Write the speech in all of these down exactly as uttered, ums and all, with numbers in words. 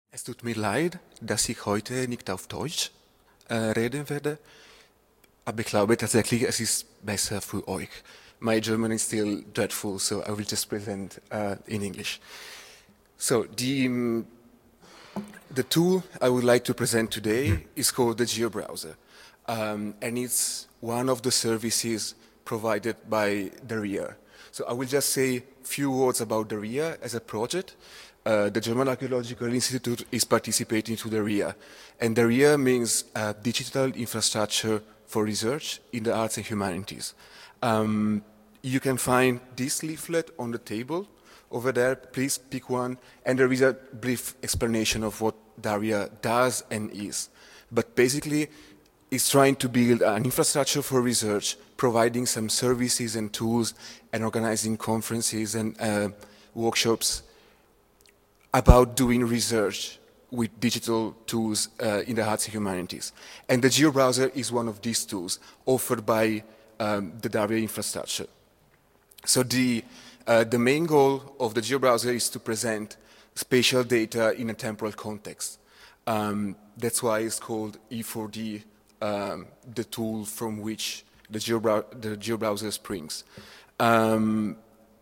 Es tut mir leid, dass ich heute nicht auf Deutsch äh, reden werde, aber ich glaube tatsächlich, es ist besser für euch. My German is still dreadful, so I will just present uh, in English. So the, um, the tool I would like to present today is called the GeoBrowser, um, and it's one of the services provided by the R I A. So I will just say a few words about the R I A as a project. Uh, the German Archaeological Institute is participating to the R I A, and the R I A means uh, digital infrastructure for research in the arts and humanities. Um, you can find this leaflet on the table over there. Please pick one, and there is a brief explanation of what the R I A does and is. But basically, it's trying to build an infrastructure for research, providing some services and tools, and organizing conferences and uh, workshops about doing research with digital tools uh, in the arts and humanities. And the GeoBrowser is one of these tools offered by um, the R I A infrastructure. So the, uh, the main goal of the GeoBrowser is to present spatial data in a temporal context. Um, that's why it's called E four D, um, the tool from which the, GeoBrow the GeoBrowser springs. Um,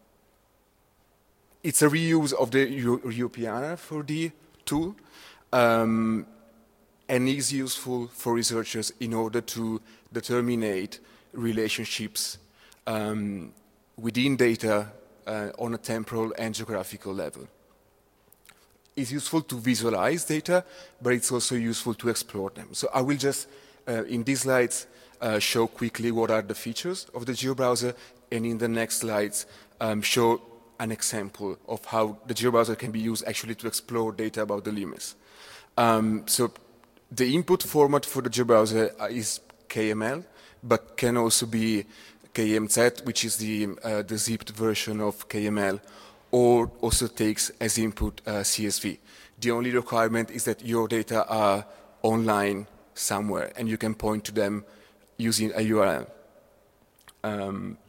It's a reuse of the Europeana four D tool, um, and is useful for researchers in order to determine relationships um, within data uh, on a temporal and geographical level. It's useful to visualize data, but it's also useful to explore them. So I will just, uh, in these slides, uh, show quickly what are the features of the GeoBrowser, and in the next slides, um, show an example of how the GeoBrowser can be used actually to explore data about the limits. Um, so the input format for the GeoBrowser is K M L, but can also be K M Z, which is the, uh, the zipped version of K M L, or also takes as input uh, C S V. The only requirement is that your data are online somewhere, and you can point to them using a U R L. Um,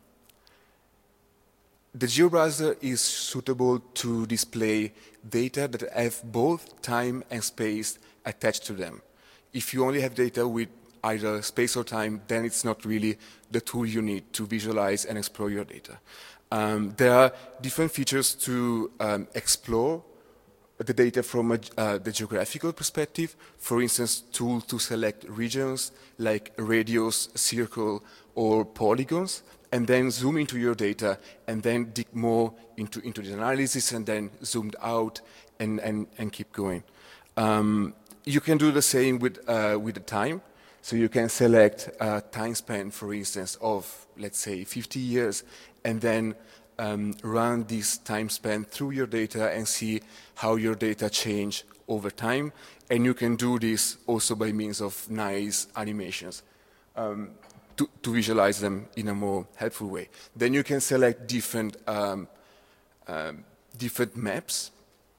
The GeoBrowser is suitable to display data that have both time and space attached to them. If you only have data with either space or time, then it's not really the tool you need to visualize and explore your data. Um, there are different features to um, explore the data from a, uh, the geographical perspective. For instance, tools to select regions like radius, circle, or polygons, and then zoom into your data, and then dig more into, into the analysis, and then zoomed out, and, and, and keep going. Um, you can do the same with, uh, with the time. So you can select a time span, for instance, of, let's say, fifty years, and then um, run this time span through your data and see how your data change over time. And you can do this also by means of nice animations. Um, To, to visualize them in a more helpful way. Then you can select different, um, um, different maps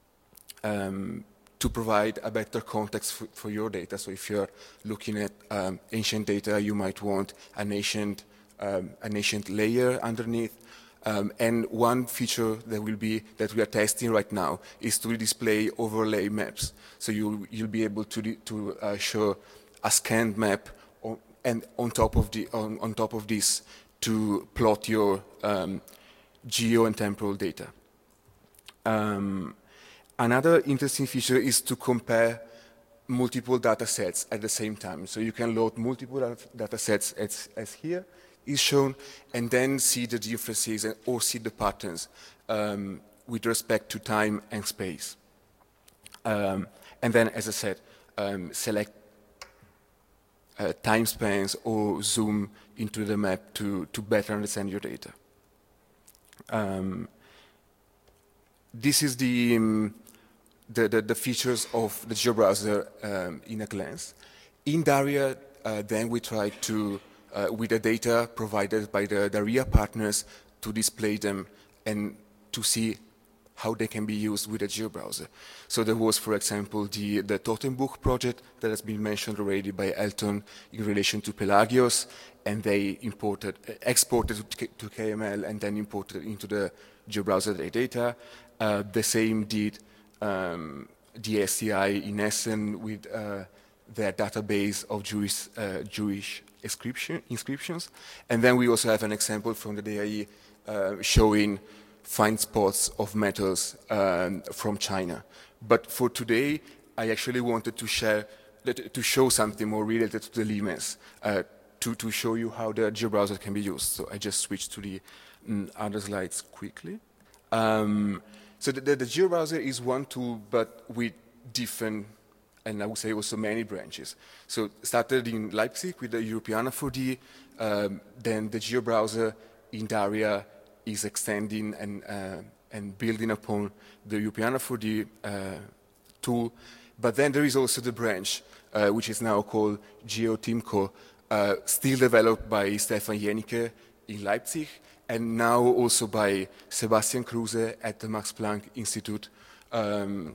um, to provide a better context for, for your data. So if you're looking at um, ancient data, you might want an ancient, um, an ancient layer underneath. Um, and one feature that will be that we are testing right now is to display overlay maps. So you'll, you'll be able to, to uh, show a scanned map, and on top of the on, on top of this to plot your um, geo and temporal data. Um, another interesting feature is to compare multiple data sets at the same time. So you can load multiple data sets as, as here is shown, and then see the differences and, or see the patterns um, with respect to time and space. Um, and then, as I said, um, select Uh, time spans or zoom into the map to, to better understand your data. Um, this is the, um, the, the, the features of the GeoBrowser um, in a glance. In Daria, uh, then we try to, uh, with the data provided by the, the R I A partners, to display them and to see how they can be used with a GeoBrowser. So there was, for example, the, the Totenbuch project that has been mentioned already by Elton in relation to Pelagios, and they imported, exported to K M L and then imported into the GeoBrowser data. Uh, the same did um, the S C I in Essen with uh, their database of Jewish, uh, Jewish inscription, inscriptions. And then we also have an example from the D I E uh, showing find spots of metals um, from China. But for today, I actually wanted to share, to show something more related to the limes, uh, to, to show you how the GeoBrowser can be used. So I just switched to the mm, other slides quickly. Um, so the, the, the GeoBrowser is one tool, but with different, and I would say also many branches. So started in Leipzig with the Europeana four D, um, then the GeoBrowser in Daria is extending and, uh, and building upon the Europeana four D uh, tool. But then there is also the branch, uh, which is now called GeoTimco, uh, still developed by Stefan Jennecke in Leipzig, and now also by Sebastian Kruse at the Max Planck Institute um,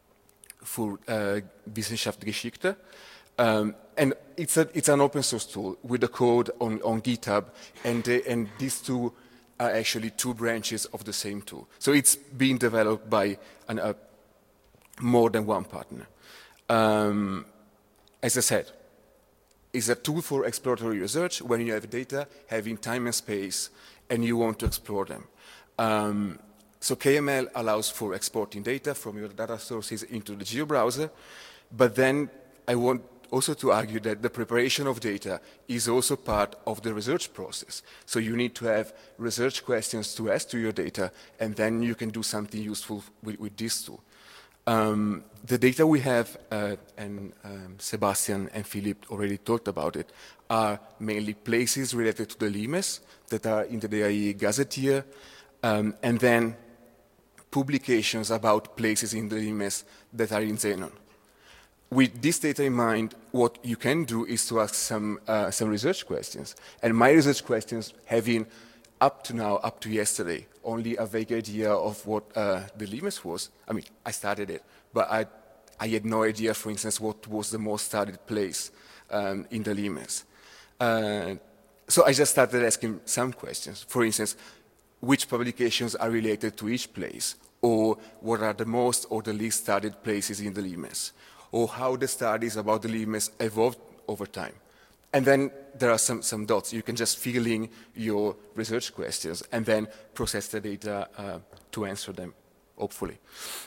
for uh, Wissenschaftsgeschichte. Um, and it's, a, it's an open source tool with the code on, on GitHub, and, uh, and these two are actually two branches of the same tool. So it's being developed by an, uh, more than one partner. Um, as I said, it's a tool for exploratory research when you have data having time and space and you want to explore them. Um, so K M L allows for exporting data from your data sources into the GeoBrowser, but then I want also to argue that the preparation of data is also part of the research process. So you need to have research questions to ask to your data, and then you can do something useful with, with this tool. Um, the data we have, uh, and um, Sebastian and Philip already talked about it, are mainly places related to the limes that are in the D I E Gazetteer, um, and then publications about places in the limes that are in Xenon. With this data in mind, what you can do is to ask some, uh, some research questions. And my research questions, having up to now, up to yesterday, only a vague idea of what uh, the limes was. I mean, I studied it, but I, I had no idea, for instance, what was the most studied place um, in the limes. Uh, so I just started asking some questions. For instance, which publications are related to each place? Or what are the most or the least studied places in the limes? Or how the studies about the limes evolved over time. And then there are some, some dots. You can just fill in your research questions and then process the data uh, to answer them, hopefully.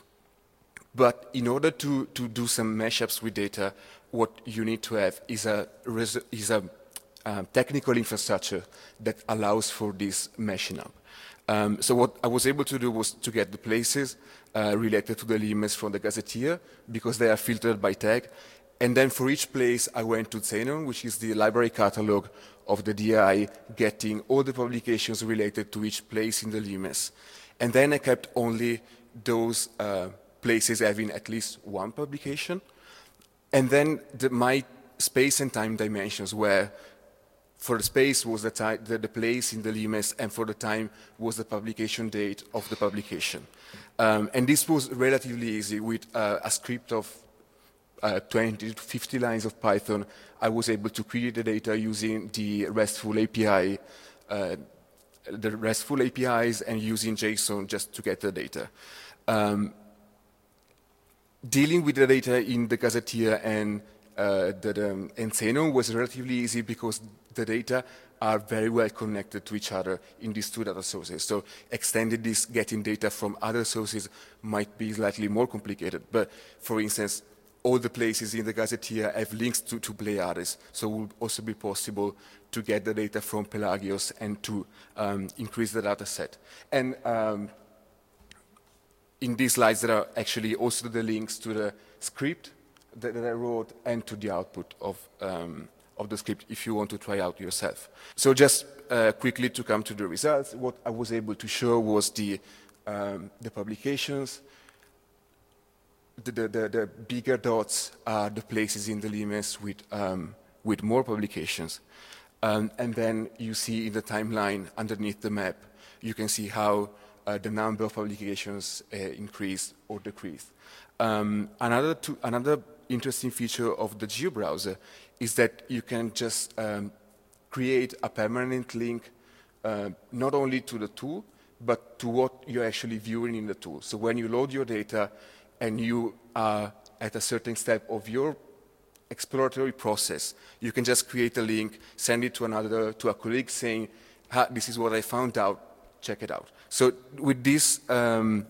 But in order to, to do some mashups with data, what you need to have is a, is a um, technical infrastructure that allows for this mashing up. Um, so what I was able to do was to get the places uh, related to the limes from the Gazetteer, because they are filtered by tag. And then for each place, I went to Xenon, which is the library catalog of the D I, getting all the publications related to each place in the limes. And then I kept only those uh, places having at least one publication. And then the, my space and time dimensions were, for the space was the, time, the, the place in the limes, and for the time was the publication date of the publication. Um, and this was relatively easy with uh, a script of uh, twenty to fifty lines of Python. I was able to query the data using the RESTful A P I, uh, the RESTful A P Is, and using JSON just to get the data. Um, dealing with the data in the Gazetteer and uh, the, the, and Xenon was relatively easy because the data are very well connected to each other in these two data sources. So extending this, getting data from other sources might be slightly more complicated. But for instance, all the places in the Gazetteer have links to, to Pleiades. So it will also be possible to get the data from Pelagios and to um, increase the data set. And um, in these slides, there are actually also the links to the script that, that I wrote and to the output of um, of the script if you want to try out yourself. So just uh, quickly to come to the results, what I was able to show was the, um, the publications. The, the, the, the bigger dots are the places in the limes with, um, with more publications. Um, and then you see in the timeline underneath the map, you can see how uh, the number of publications uh, increased or decreased. Um, another, two, another interesting feature of the GeoBrowser is that you can just um, create a permanent link uh, not only to the tool, but to what you're actually viewing in the tool. So when you load your data, and you are at a certain step of your exploratory process, you can just create a link, send it to another, to a colleague saying, ha, this is what I found out, check it out. So with this, um,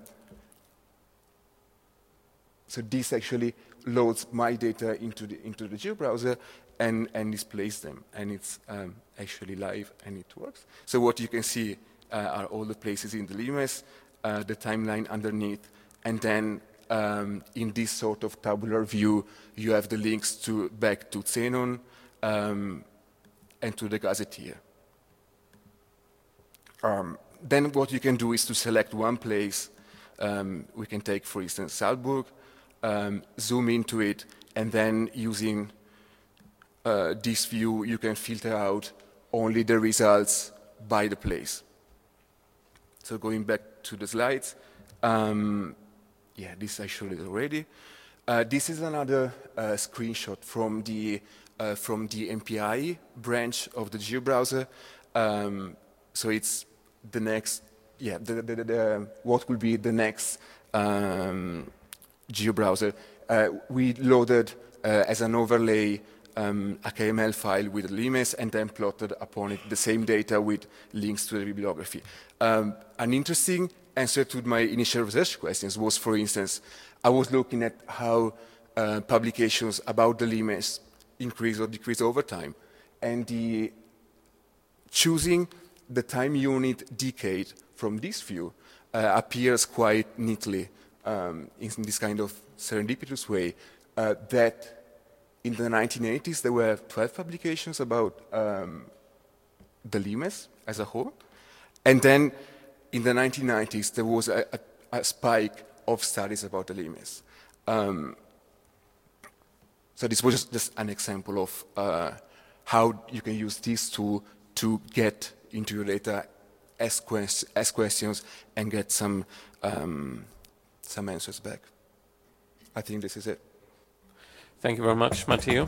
so this actually loads my data into the, into the GeoBrowser and, and displays them. And it's um, actually live and it works. So what you can see uh, are all the places in the Limes, uh, the timeline underneath, and then um, in this sort of tabular view, you have the links to back to Xenon um, and to the Gazetteer. Um, then what you can do is to select one place. Um, we can take, for instance, Salzburg, um, zoom into it, and then using uh, this view, you can filter out only the results by the place. So going back to the slides, um, yeah, this I showed it already. Uh, this is another uh, screenshot from the uh, from the M P I branch of the GeoBrowser. Um, so it's the next, yeah, the, the, the, the, what will be the next um, GeoBrowser. Uh, we loaded uh, as an overlay um, a K M L file with Limes and then plotted upon it the same data with links to the bibliography. Um, an interesting answer to my initial research questions was, for instance, I was looking at how uh, publications about the Limes increase or decrease over time, and the choosing the time unit decade from this view uh, appears quite neatly um, in this kind of serendipitous way uh, that in the nineteen eighties there were twelve publications about um, the Limes as a whole, and then in the nineteen nineties there was a, a, a spike of studies about the Limes. Um, so this was just, just an example of uh, how you can use this tool to get into your data, ask, quest ask questions, and get some um, some answers back. I think this is it. Thank you very much, Matteo.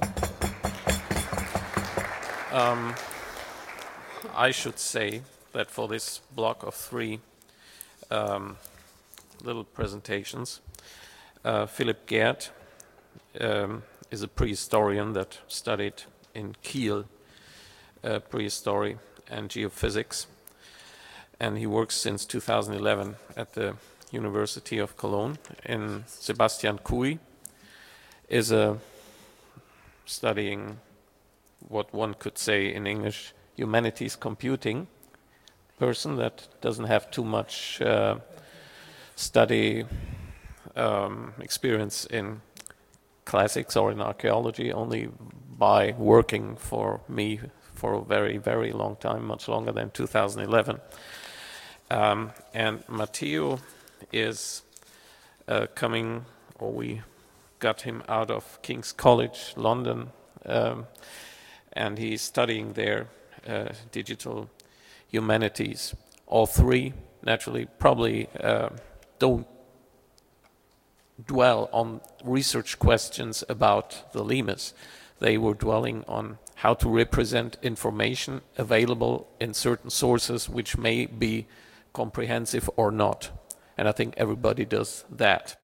Um, I should say that for this block of three um, little presentations, uh, Philipp Geert um, is a prehistorian that studied in Kiel uh, prehistory and geophysics, and he works since two thousand eleven at the University of Cologne. And Sebastian Cui is a studying what one could say in English humanities computing person that doesn't have too much uh, study um, experience in classics or in archaeology, only by working for me for a very, very long time, much longer than two thousand eleven. Um, and Matteo is uh, coming, or we got him out of King's College, London, um, and he's studying there uh, digital humanities. All three, naturally, probably uh, don't dwell on research questions about the Limes. They were dwelling on how to represent information available in certain sources which may be comprehensive or not. And I think everybody does that.